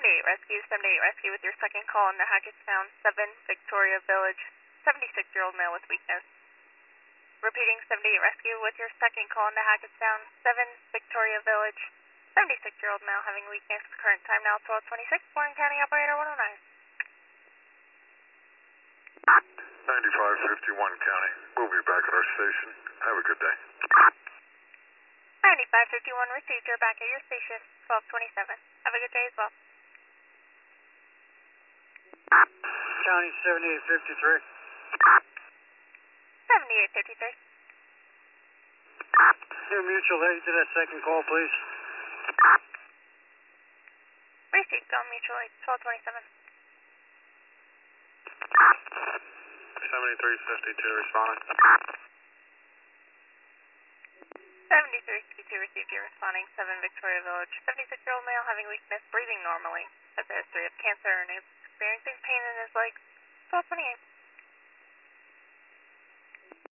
Rescue, 78 Rescue with your second call in the Hackettstown 7 Victoria Village, 76-year-old male with weakness. Repeating, 78 Rescue with your second call in the Hackettstown 7 Victoria Village, 76-year-old male having weakness. Current time now 12:26. Warren County Operator 109. 9551 County. We'll be back at our station. Have a good day. 9551 received. You're back at your station. 12:27. Have a good day as well. County 7853. 7853. New Mutual, heading to that second call, please. Received on Mutual Aid, 12:27. 7352 responding. 7352 received. You're responding. 7 Victoria Village. 76-year-old male having weakness, breathing normally. Has a history of cancer and is experiencing pain in his legs. 12:28.